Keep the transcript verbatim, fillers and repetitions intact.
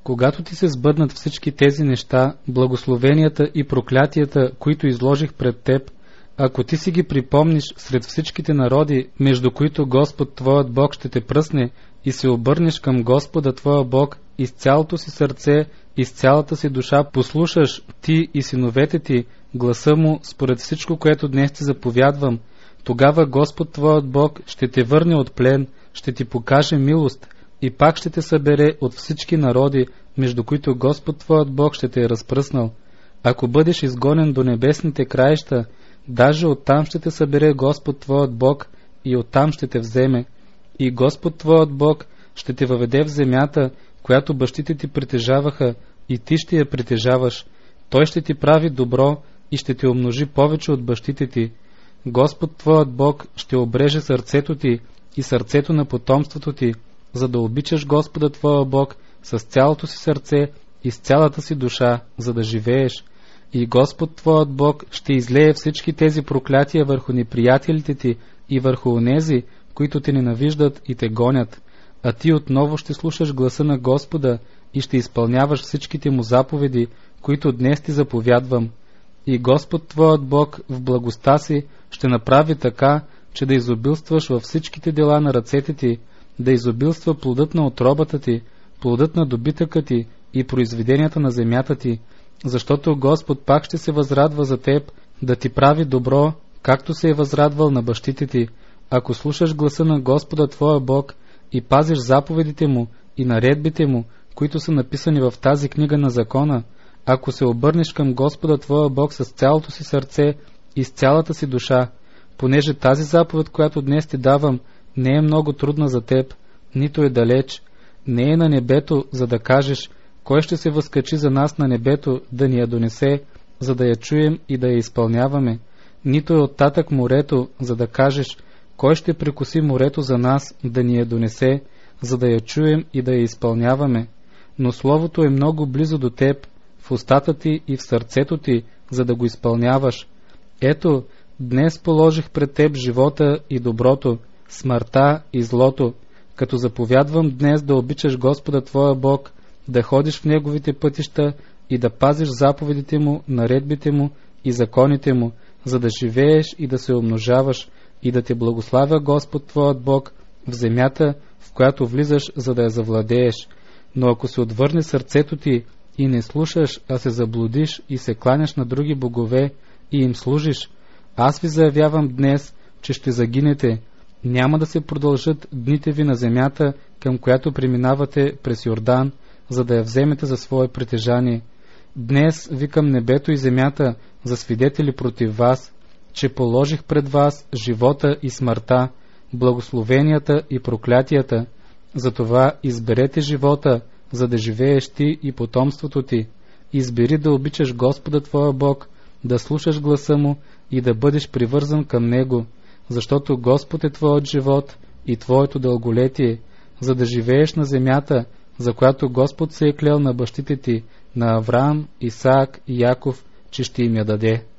Когато ти се сбъднат всички тези неща, благословенията и проклятията, които изложих пред теб, ако ти си ги припомниш сред всичките народи, между които Господ твоят Бог ще те пръсне, и се обърнеш към Господа твоя Бог и с цялото си сърце и с цялата си душа послушаш ти и синовете ти гласа му според всичко, което днес ти заповядвам, тогава Господ твоят Бог ще те върне от плен, ще ти покаже милост и пак ще те събере от всички народи, между които Господ твоят Бог ще те е разпръснал. Ако бъдеш изгонен до небесните краища, даже оттам ще те събере Господ твоят Бог и оттам ще те вземе. И Господ твоят Бог ще те въведе в земята, която бащите ти притежаваха, и ти ще я притежаваш. Той ще ти прави добро и ще те умножи повече от бащите ти. Господ твоят Бог ще обреже сърцето ти и сърцето на потомството ти, за да обичаш Господа твоя Бог с цялото си сърце и с цялата си душа, за да живееш. И Господ твоят Бог ще излее всички тези проклятия върху неприятелите ти и върху онези, които те ненавиждат и те гонят, а ти отново ще слушаш гласа на Господа и ще изпълняваш всичките му заповеди, които днес ти заповядвам. И Господ твоят Бог в благостта си ще направи така, че да изобилстваш във всичките дела на ръцете ти, да изобилства плодът на отробата ти, плодът на добитъка ти и произведенията на земята ти, защото Господ пак ще се възрадва за теб да ти прави добро, както се е възрадвал на бащите ти, ако слушаш гласа на Господа твоя Бог и пазиш заповедите му и наредбите му, които са написани в тази книга на закона, ако се обърнеш към Господа твоя Бог с цялото си сърце и с цялата си душа, понеже тази заповед, която днес ти давам, не е много трудна за теб, нито е далеч, не е на небето, за да кажеш, кой ще се възкачи за нас на небето да ни я донесе, за да я чуем и да я изпълняваме, нито е оттатък морето, за да кажеш, кой ще прекоси морето за нас да ни я донесе, за да я чуем и да я изпълняваме, но Словото е много близо до теб, в устата ти и в сърцето ти, за да го изпълняваш. Ето, днес положих пред теб живота и доброто, смъртта и злото, като заповядвам днес да обичаш Господа твоя Бог, да ходиш в Неговите пътища и да пазиш заповедите Му, наредбите Му и законите Му, за да живееш и да се умножаваш, и да те благославя Господ твоят Бог в земята, в която влизаш, за да я завладееш. Но ако се отвърне сърцето ти и не слушаш, а се заблудиш и се кланяш на други богове и им служиш, аз ви заявявам днес, че ще загинете. Няма да се продължат дните ви на земята, към която преминавате през Йордан, за да я вземете за свое притежание. Днес викам небето и земята за свидетели против вас, че положих пред вас живота и смъртта, благословенията и проклятията. Затова изберете живота, за да живееш ти и потомството ти. Избери да обичаш Господа твоя Бог, да слушаш гласа Му и да бъдеш привързан към Него, защото Господ е твоят живот и твоето дълголетие, за да живееш на земята, за която Господ се е клел на бащите ти, на Авраам, Исаак и Яков, че ще им я даде.